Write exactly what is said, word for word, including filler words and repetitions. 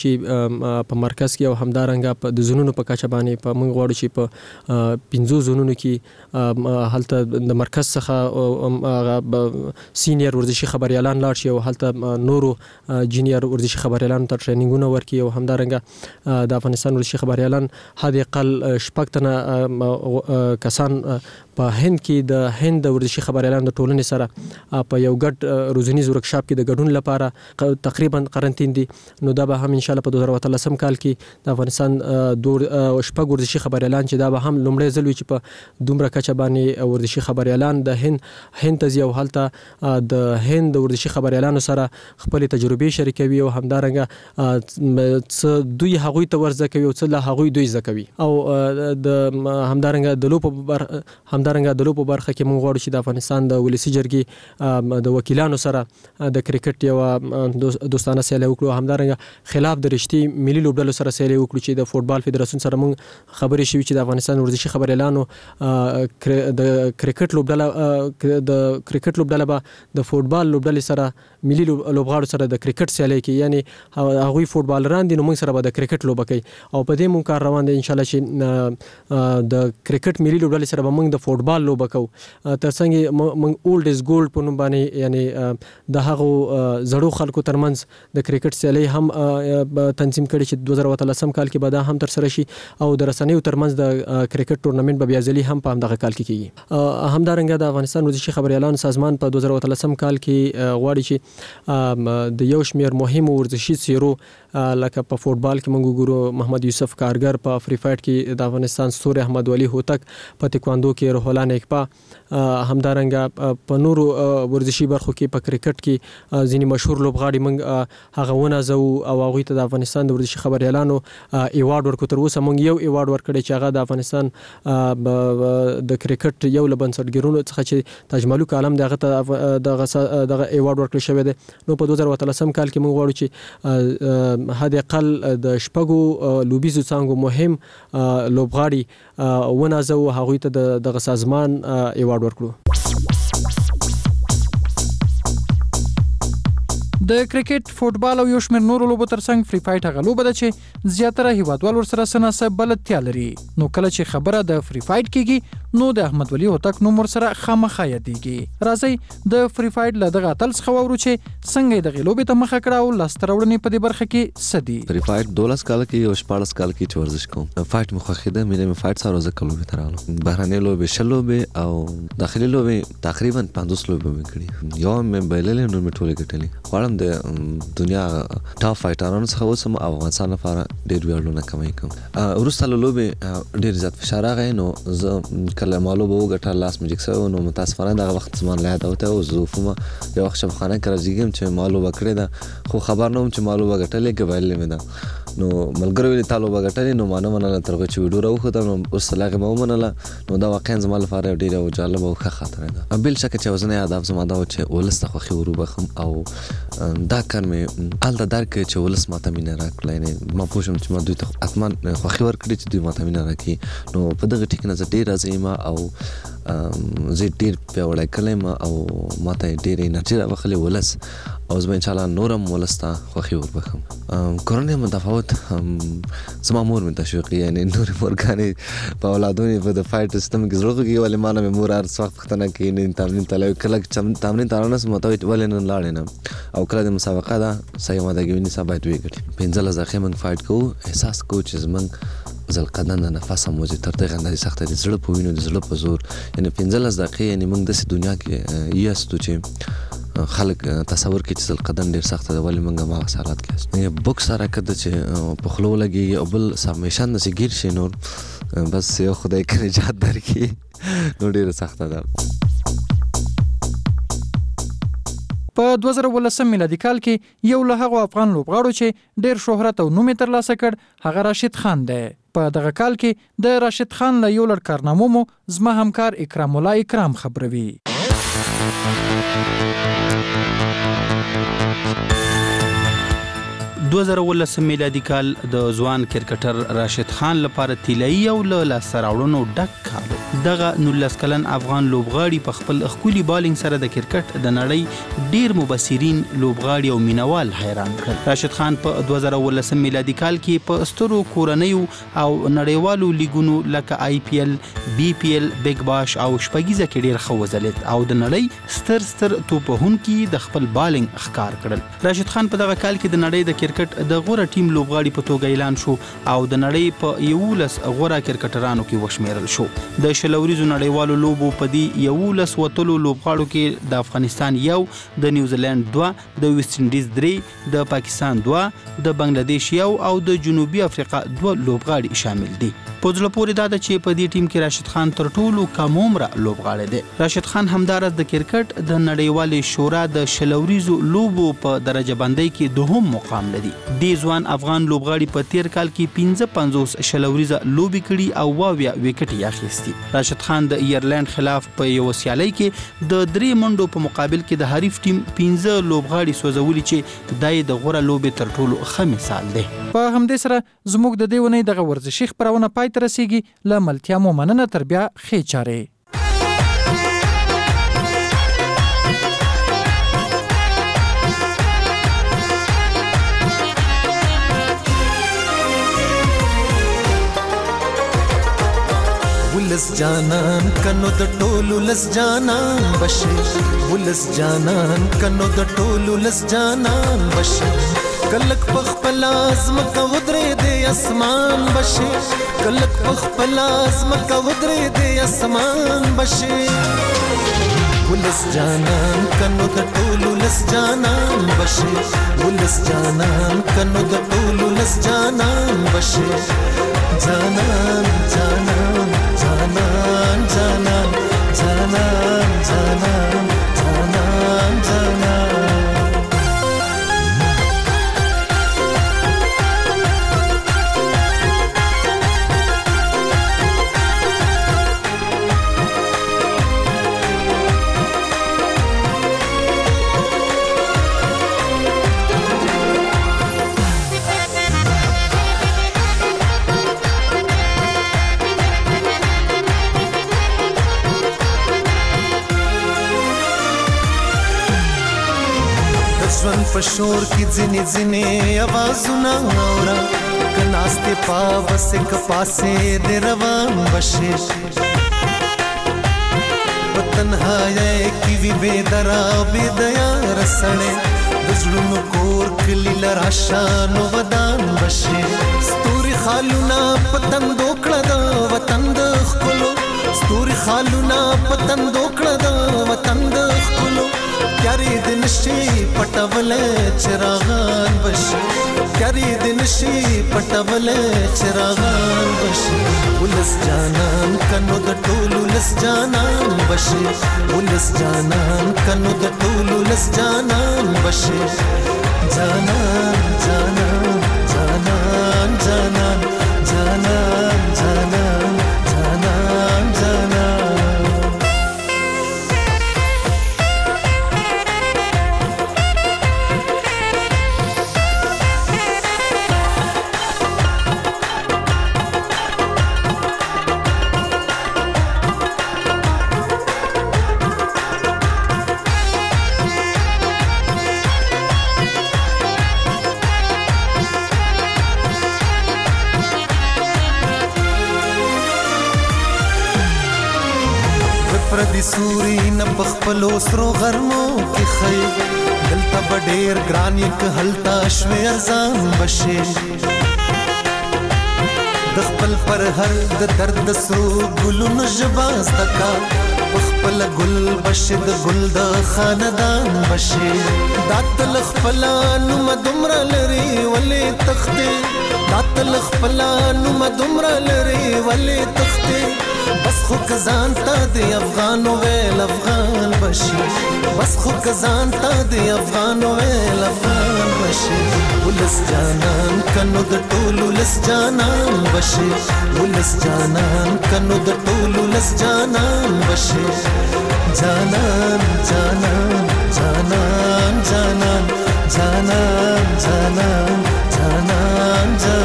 چې په مرکز کې او همدارنګه د زونونو په کچه باندې په موږ غواړو چې په پنځو زونونو کې هلته د مرکز څخه سینیر ورزشي خبريالان لاړ شي او هلته نورو جونیئر ورزشي خبريالانو ته ټریننګونه ورکړي او همدارنګه د افغانستان ورزشي خبريالان حد اقل شپږ تنه کسان په هند کې د هند ورزشي خبريالان د ټولنې سره په یو ګډ روزنیز ورکشاپ کې د ګډون لپاره تقریبا قرنټین دي. نو دا به هم ان شاء الله په دوه زره اتلسم کال کې د افغانستان دور شپږ ورزشي خبريالان چې دا به هم لومړی ځل وي چې په دومره کچه باندې ورزشي خبريالان د هند هند ته او هلته د هند ورزشي خبريالانو سره خپل تجربې شریکوي او همدارنګه څه دوی هغوی ته ورزده کوي او څه له هغوی دوی زده کوي او د همدارنګه د لوپ همدارنګه د لوپ برخه کې موږ غواړو چې د افغانستان د ولسی جرګې د وکیلانو سره د کرکټ یو دوستانه سیالي وکړو. همدارنګه خلاف د رشتي ملي لوبډلو سره سیالي وکړو چې د فوټبال فدراسیون سره موږ خبرې شوې چې د افغانستان ورزشي خبريالانو د کرکټ لوبډله د کرکټ لوبډله به د فوټبال لوبډلې سره ملي لوبغاړو سره د کرکټ سیالي کوي، یعنی هغوی فوټبالران دي نو موږ سره به د کرکټ لوبه کوي او په دې موږ کار روان دی ان شاء الله چې د کرکټ ملي لوبډلې سره به موږ د فوټبال لوبه کوو. تر څنګه موږ اولډ از ګولډ په نوم باندې یعنی د هغو زړو خلکو ترمنځ د کرکټ سیالي هم تنظیم کړي چې دوه زره اتلسم کال کې به دا هم تر سره شي او د رسنیو ترمنځ د کرکټ ټورنمنت به بیا ځلې هم په همدغه کال کې کیږي. همدارنګه د افغانستان ورزشي خبريالانو سازمان په دوه زره اتلسم کال کې غواړي چې د یو شمېر مهمو ورزشي څیرو لکه په فوټبال کې موږ ګورو محمد یوسف کارګر، په فری فایټ کې د افغانستان ستوري احمد ولي هوتک، په تکواندو کې روح الله نیکپا، همدارنګه په نورو ورزشي برخو کې په کرکټ کې ځینې مشهور لوبغاړي موږ هغه ونازو او هغوی ته د افغانستان د ورزشي خبريالانو ایوارډ ورکړو. تر اوسه موږ یو ایوارډ ورکړی چې هغه د افغانستان د کرکټ یو له بنسټګرونو څخه چې تاج ملک عالم دغه دغه دغه ایوارډ ورکړل شوی دی. نو په دوه زره اتلسم کال کې موږ غواړو چې حد اقل د شپږو لوبیزو څانګو مهم لوبغاړي ونازو هغوی ته دغه سازمان ایوارډ ورکړو. د کرکټ، فوټبال او یو شمېر نورو لوبو ترڅنګ فری فایټ هغه لوبه ده چې زیاتره هیوادوال ورسره سناسب بلدتیا لري. نو کله چې خبره د فری فایټ کیږي نو د احمد ولي هوتک نوم ورسره خامخا یادېږي. راځئ د فری فایټ له دغه اتل څخه واورو چې څنګه یې دغې لوبې ته مخه کړه او لاسته راوړنې په دې برخه کې څه دي. فری فایټ دولس کاله کې او شپاړس کاله کې چې ورزش کوم فایټ مې خوښېده. مینه مې فایټ سره ځکه لوبې ته راغلم. بهرنۍ لوبې شل لوبې او داخلي لوبې تقریبا پنځوس لوبې مې کړي. یو مې بایللې نور مې ټولې ګټلې. غواړم د دنیا ټاپ فایټرانو څخه اوسم او افغانستان لپاره ډېر ویاړونه کمای کوم. وروسته له لوبې ډېر زیات فشار راغی نو زه کله ما لوبه وګټله لاس مې جګ سوی نو متاسفانه دغه وخت زما له یاده وتی او زه وفومه یو وخت شفاخانه کې راځېږم چې ما لوبه کړې ده خو خبر نه وم چې ما لوبه ګټلې که بایللې مې ده. نو ملګرو ویلې تا لوبه ګټلې نو ما نه منله تر هغې چې ویډیو راوښوده نو وروسته له هغې مې ومنله. نو دا واقعا زما لپاره یو ډېره یو جالبه او ښه خاطره ده. بل شکه چې یوازینی هدف زما دا و چې ولس ته خوښي ور وبخم او دا کار مې هلته درک کړې چې ولس ماته مینه راکړله. یعنې ما پوه شوم چې ما دوی ته حتما خوښي ورکړې چې دوی ماته مینه راکړي. نو په دغه ټکي نه زه ډېر راضي یم او زه ډېر پیاوړی کلی یم او ماته یې ډېره انرژي راوښلې ولس او زه به انشاءالله نور هم ولس ته خوښي وربخم. کورنۍ متفاوت زما مور مې تشویقي یعنې نورې مورګانې په اولادونو په د فایټ سیستم کې زړه خوږي ولې ما نه مې مور هر څه وخت پوښتنه کوي نن تمرین ته لاړې کله تمرین ته رانسم ورته وایي ولې نن لاړې نه او کله د مسابقه ده صحیح مادګي ونیسه باید وګټي. پنځلس دقیقې موږ فایټ کوو احساس کوو چې زموږ زلقدن د نفس هم وځي تر دغه اندازې سخته د زړه په وینو د زړه په زور. یعنې پنځلس دقیقې یعنې موږ داسې دنیا کې یاستو چې خلک تصور کوي چې زلقدن ډېر سخته ده ولې موږ هماغه حالات کې یاستو. بوکس حرکت ده چې په خوله ولګېږي او بل سبمیشن داسې ګیر شي نور بس یو خدای که نجات درکړي نو ډېره سخته ده. په دوه زره اوولسم میلادي کال کې یو له هغو افغان لوبغاړو چې ډېر شهرت او نوم یې ترلاسه کړ هغه راشد خان دی. په دغه کال کې د راشد خان له یو لړ کارنامو مو زما همکار اکرام الله اکرام خبروي. دوه زره ولسم میلادي کال د ځوان کرکټر راشد خان لپاره طلایي او له لاسته راوړنو ډک کال دغه نولس کلن افغان لوبغاړي په خپل ښکلي بالینګ سره د کرکټ د نړۍ ډیر مبصرین لوبغاړي او مینوال حیران کړل. راشد خان په دوه زره ولسم میلادي کال کې په سترو کورنیو او نړیوالو لیګونو لکه آی پی ایل، بی پی ایل، بیگ باش او شپږیزه کې ډیر ښه وځلید او د نړۍ ستر ستر توپوهونکي د خپل بالینګ ښکار کړل. راشد خان په دغه کال کې د نړۍ د کرکټ د غوره ټیم لوبغاړي په توګه اعلان شو او د نړۍ په یولس غوره کرکټرانو کې وشمیرل شو. د شلوریزو نړیوالو لوبو په دې یولس وتلو لوبغاړو کې د افغانستان یو، د نیوزیلند دوه، د ویسټ انډیز درې، د پاکستان دوه، د بنگلاديش یو او د جنوبي افریقا دوه لوبغاړي شامل دي. په ځل پورې دا ده چې په دې ټیم کې راشد خان تر ټولو کم عمره لوبغاړی دی. راشد خان همدارس د کرکټ د نړیوالې شورا د شلوریزو لوبو په درجه بندۍ کې دوهم مقام لري. د ځوان افغان لوبغاړي په تیر کال کې پنځه پنځوس شلوریزه لوبې کړي او واویا وکټ یې اخیستي. راشد خان د ایرلند خلاف په یو سیالۍ کې د درې منډو په مقابل کې د حریف ټیم پنځه لوبغاړي سوځولي چې دای د غوړه لوبې تر ټولو ښه مثال دی. په همدې سره زموږ د دې ونې دغه ورزشي خپرونه پای ته رسیږي. له ملتیا مو مننه. تر بیا ښې چارې. ولس جانان کنو د ټولو لس جانان بشه، ولس جانان کنو د ټولو لس جانان بشه. کلک پخپل ازمکه ودرې د اسمان بشه، کلک پخپل ازمکه ودرې د اسمان بشه. ولس جانان کنو د ټولو لس جانان بشه، ولس جانان کنو د ټولو لس جانان بشه. جانان جانان جانان جانان جانان جانان جانان جانان. ژوند په شور کې ځینې ځینې اوازونه اورم، که ناستې پا بسې که پاسې د روان بشې. په تنهایۍ کې وي بې دره بې دیاره سړی، د زړونو کور کلي له راشه نو ودان بشې. ستوري خالونه په تندو کړه د وطن د ښکلو، ستوري خالونه په تندو کړه د وطن د ښکلو. پیاری د نشي پټولې چراغان بشي، پیاری د نشي پټولې چراغان بشي. ولس جانان کنو د ټولو لس جانان بشي، ولس جانان کنو د ټولو لس جانان بشي. جانان جانان جانان جانان جانان جانان جانان جانان. پردي سوري نه پخپلو سرو غرمو کې خی، دلته به ډېر ګران یې که هلته شوې ارزان بشې. د خپل پر هر د درد سرو ګلونو ژبه زده کا، پخپله ګل بشې د ګل د خاندان بشې. دا تل خپله نومه دومره لري ولې تختې، دا تل خپله نومه دومره لري ولې تختې. بس خو کزان تا د افغانو ویل افغان بشي، بس خو کزان تا د افغانو ویل افغان بشي. ولس جانان کنو د ټولو لس جانان بشي، ولس جانان کنو د ټولو لس جانان بشي. جانان جانان جانان جانان جانان جانان جانان